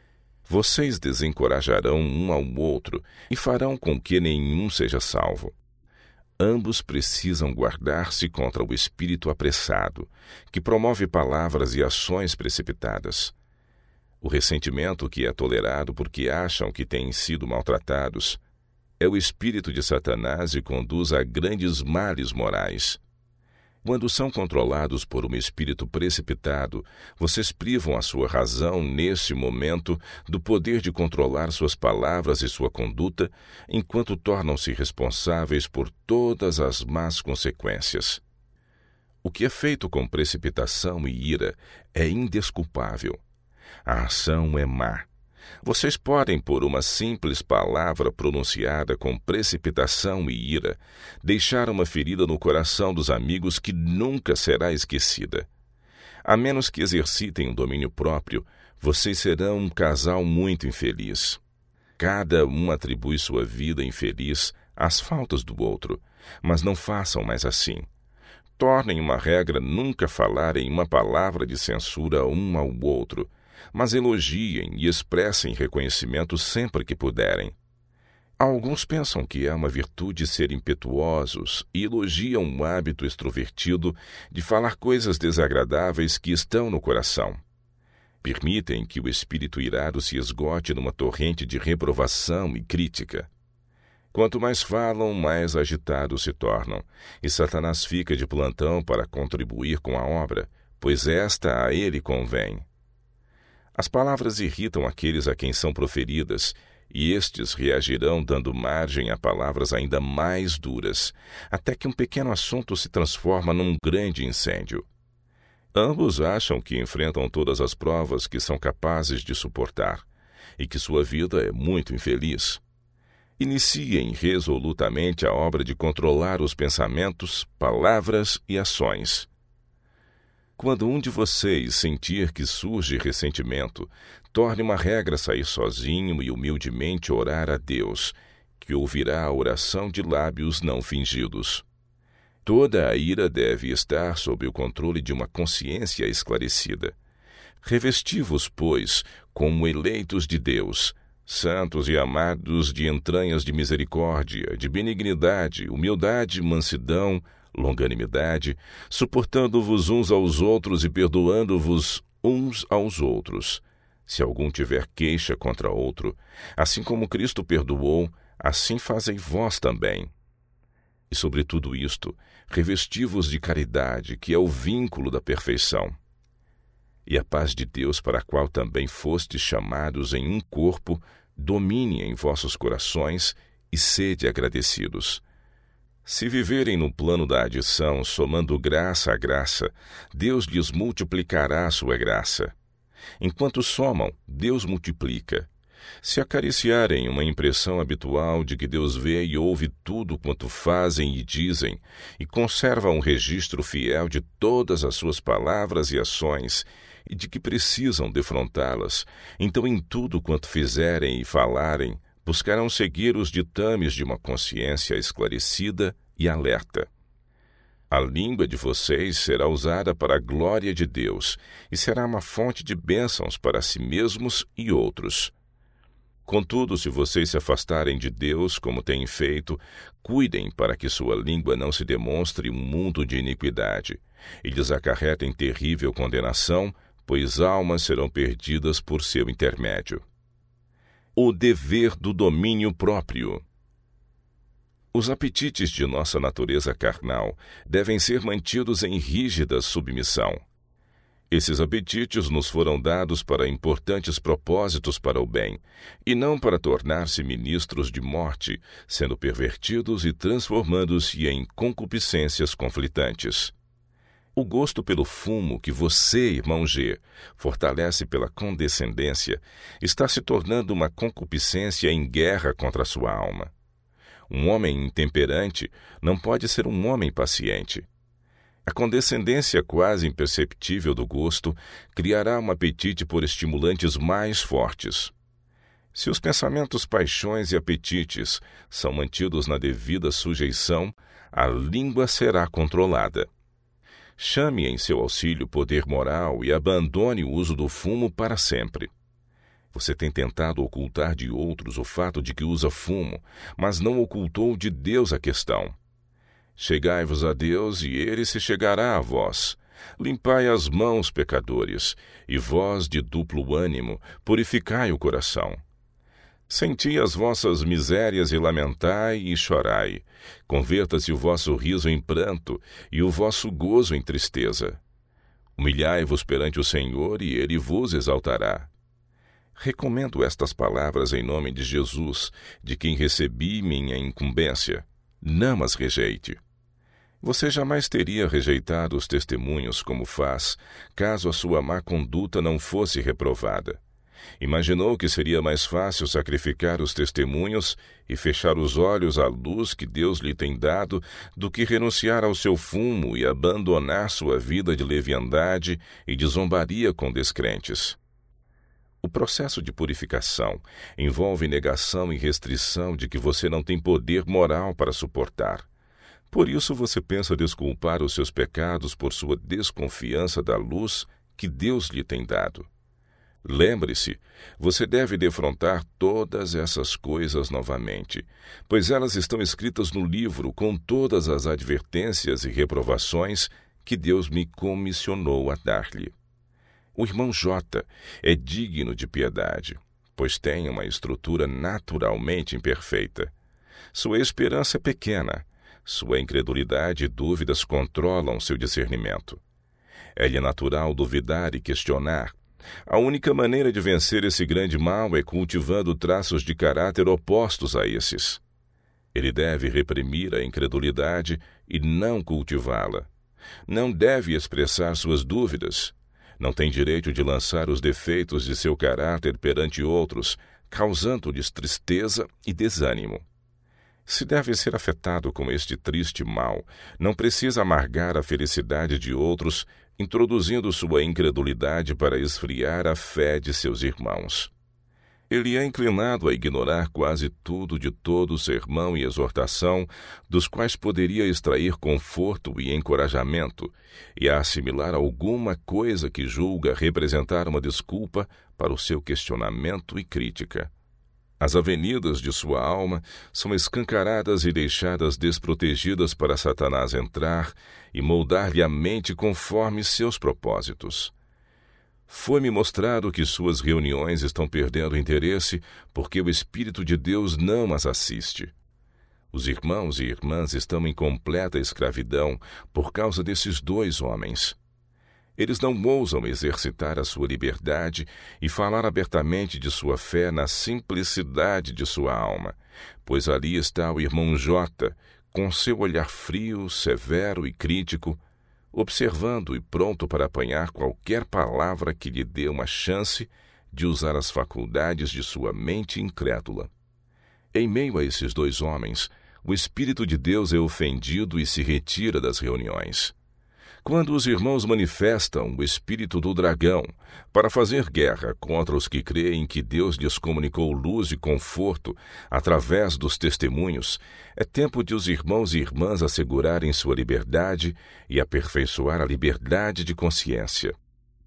vocês desencorajarão um ao outro e farão com que nenhum seja salvo. Ambos precisam guardar-se contra o espírito apressado, que promove palavras e ações precipitadas. O ressentimento que é tolerado porque acham que têm sido maltratados é o espírito de Satanás e conduz a grandes males morais. Quando são controlados por um espírito precipitado, vocês privam a sua razão, nesse momento, do poder de controlar suas palavras e sua conduta, enquanto tornam-se responsáveis por todas as más consequências. O que é feito com precipitação e ira é indesculpável. A ação é má. Vocês podem, por uma simples palavra pronunciada com precipitação e ira, deixar uma ferida no coração dos amigos que nunca será esquecida. A menos que exercitem o domínio próprio, vocês serão um casal muito infeliz. Cada um atribui sua vida infeliz às faltas do outro, mas não façam mais assim. Tornem uma regra nunca falarem uma palavra de censura um ao outro, mas elogiem e expressem reconhecimento sempre que puderem. Alguns pensam que é uma virtude ser impetuosos e elogiam um hábito extrovertido de falar coisas desagradáveis que estão no coração. Permitem que o espírito irado se esgote numa torrente de reprovação e crítica. Quanto mais falam, mais agitados se tornam, e Satanás fica de plantão para contribuir com a obra, pois esta a ele convém. As palavras irritam aqueles a quem são proferidas e estes reagirão dando margem a palavras ainda mais duras, até que um pequeno assunto se transforma num grande incêndio. Ambos acham que enfrentam todas as provas que são capazes de suportar, e que sua vida é muito infeliz. Iniciem resolutamente a obra de controlar os pensamentos, palavras e ações. Quando um de vocês sentir que surge ressentimento, torne uma regra sair sozinho e humildemente orar a Deus, que ouvirá a oração de lábios não fingidos. Toda a ira deve estar sob o controle de uma consciência esclarecida. Revesti-vos, pois, como eleitos de Deus, santos e amados, de entranhas de misericórdia, de benignidade, humildade, mansidão, longanimidade, suportando-vos uns aos outros e perdoando-vos uns aos outros. Se algum tiver queixa contra outro, assim como Cristo perdoou, assim fazei vós também. E sobre tudo isto, revesti-vos de caridade, que é o vínculo da perfeição. E a paz de Deus, para a qual também fostes chamados em um corpo, domine em vossos corações e sede agradecidos. Se viverem no plano da adição, somando graça a graça, Deus lhes multiplicará a sua graça. Enquanto somam, Deus multiplica. Se acariciarem uma impressão habitual de que Deus vê e ouve tudo quanto fazem e dizem, e conserva um registro fiel de todas as suas palavras e ações, e de que precisam defrontá-las, então em tudo quanto fizerem e falarem, buscarão seguir os ditames de uma consciência esclarecida e alerta. A língua de vocês será usada para a glória de Deus e será uma fonte de bênçãos para si mesmos e outros. Contudo, se vocês se afastarem de Deus, como têm feito, cuidem para que sua língua não se demonstre um mundo de iniquidade e lhes acarretem terrível condenação, pois almas serão perdidas por seu intermédio. O dever do domínio próprio. Os apetites de nossa natureza carnal devem ser mantidos em rígida submissão. Esses apetites nos foram dados para importantes propósitos para o bem, e não para tornar-se ministros de morte, sendo pervertidos e transformando-se em concupiscências conflitantes. O gosto pelo fumo que você, irmão G, fortalece pela condescendência, está se tornando uma concupiscência em guerra contra a sua alma. Um homem intemperante não pode ser um homem paciente. A condescendência quase imperceptível do gosto criará um apetite por estimulantes mais fortes. Se os pensamentos, paixões e apetites são mantidos na devida sujeição, a língua será controlada. Chame em seu auxílio o poder moral e abandone o uso do fumo para sempre. Você tem tentado ocultar de outros o fato de que usa fumo, mas não ocultou de Deus a questão. Chegai-vos a Deus, e Ele se chegará a vós. Limpai as mãos, pecadores, e vós, de duplo ânimo, purificai o coração. Senti as vossas misérias e lamentai e chorai. Converta-se o vosso riso em pranto e o vosso gozo em tristeza. Humilhai-vos perante o Senhor e Ele vos exaltará. Recomendo estas palavras em nome de Jesus, de quem recebi minha incumbência. Não as rejeite. Você jamais teria rejeitado os testemunhos como faz, caso a sua má conduta não fosse reprovada. Imaginou que seria mais fácil sacrificar os testemunhos e fechar os olhos à luz que Deus lhe tem dado do que renunciar ao seu fumo e abandonar sua vida de leviandade e de zombaria com descrentes. O processo de purificação envolve negação e restrição de que você não tem poder moral para suportar. Por isso você pensa desculpar os seus pecados por sua desconfiança da luz que Deus lhe tem dado. Lembre-se, você deve defrontar todas essas coisas novamente, pois elas estão escritas no livro com todas as advertências e reprovações que Deus me comissionou a dar-lhe. O irmão J é digno de piedade, pois tem uma estrutura naturalmente imperfeita. Sua esperança é pequena, sua incredulidade e dúvidas controlam seu discernimento. É-lhe natural duvidar e questionar, A única maneira de vencer esse grande mal é cultivando traços de caráter opostos a esses. Ele deve reprimir a incredulidade e não cultivá-la. Não deve expressar suas dúvidas. Não tem direito de lançar os defeitos de seu caráter perante outros, causando-lhes tristeza e desânimo. Se deve ser afetado com este triste mal, não precisa amargar a felicidade de outros, introduzindo sua incredulidade para esfriar a fé de seus irmãos. Ele é inclinado a ignorar quase tudo de todo sermão e exortação, dos quais poderia extrair conforto e encorajamento, e a assimilar alguma coisa que julga representar uma desculpa para o seu questionamento e crítica. As avenidas de sua alma são escancaradas e deixadas desprotegidas para Satanás entrar e moldar-lhe a mente conforme seus propósitos. Foi-me mostrado que suas reuniões estão perdendo interesse porque o Espírito de Deus não as assiste. Os irmãos e irmãs estão em completa escravidão por causa desses dois homens. Eles não ousam exercitar a sua liberdade e falar abertamente de sua fé na simplicidade de sua alma, pois ali está o irmão Jota, com seu olhar frio, severo e crítico, observando e pronto para apanhar qualquer palavra que lhe dê uma chance de usar as faculdades de sua mente incrédula. Em meio a esses dois homens, o Espírito de Deus é ofendido e se retira das reuniões. Quando os irmãos manifestam o espírito do dragão para fazer guerra contra os que creem que Deus lhes comunicou luz e conforto através dos testemunhos, é tempo de os irmãos e irmãs assegurarem sua liberdade e aperfeiçoar a liberdade de consciência.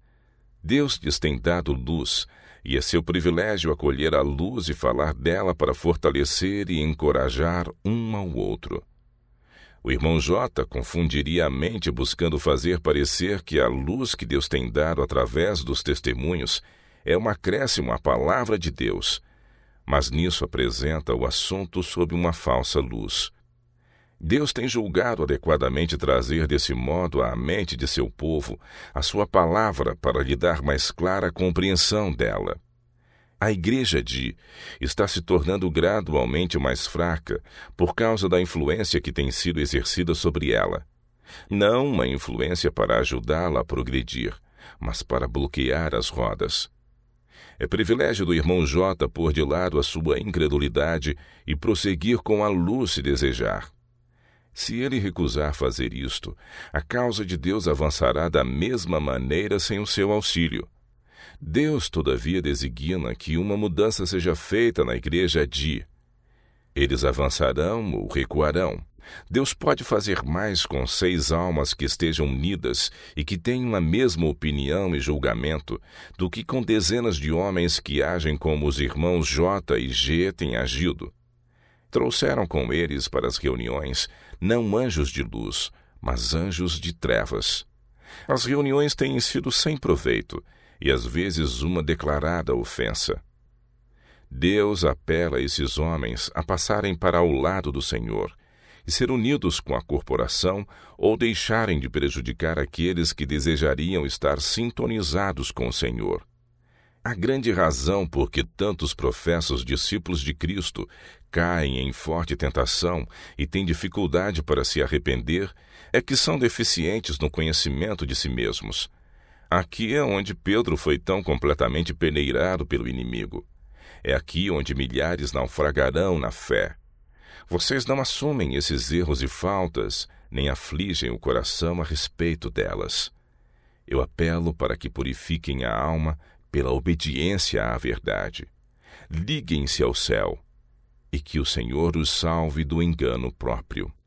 Deus lhes tem dado luz, e é seu privilégio acolher a luz e falar dela para fortalecer e encorajar um ao outro. O irmão Jota confundiria a mente buscando fazer parecer que a luz que Deus tem dado através dos testemunhos é um acréscimo à palavra de Deus, mas nisso apresenta o assunto sob uma falsa luz. Deus tem julgado adequadamente trazer desse modo à mente de seu povo a sua palavra para lhe dar mais clara compreensão dela. A igreja está se tornando gradualmente mais fraca por causa da influência que tem sido exercida sobre ela. Não uma influência para ajudá-la a progredir, mas para bloquear as rodas. É privilégio do irmão Jota pôr de lado a sua incredulidade e prosseguir com a luz se desejar. Se ele recusar fazer isto, a causa de Deus avançará da mesma maneira sem o seu auxílio. Deus, todavia, designa que uma mudança seja feita na igreja Eles avançarão ou recuarão. Deus pode fazer mais com 6 almas que estejam unidas e que tenham a mesma opinião e julgamento do que com dezenas de homens que agem como os irmãos J e G têm agido. Trouxeram com eles para as reuniões não anjos de luz, mas anjos de trevas. As reuniões têm sido sem proveito, e às vezes uma declarada ofensa. Deus apela a esses homens a passarem para o lado do Senhor e ser unidos com a corporação ou deixarem de prejudicar aqueles que desejariam estar sintonizados com o Senhor. A grande razão por que tantos professos discípulos de Cristo caem em forte tentação e têm dificuldade para se arrepender é que são deficientes no conhecimento de si mesmos. Aqui é onde Pedro foi tão completamente peneirado pelo inimigo. É aqui onde milhares naufragarão na fé. Vocês não assumem esses erros e faltas, nem afligem o coração a respeito delas. Eu apelo para que purifiquem a alma pela obediência à verdade. Liguem-se ao céu, e que o Senhor os salve do engano próprio.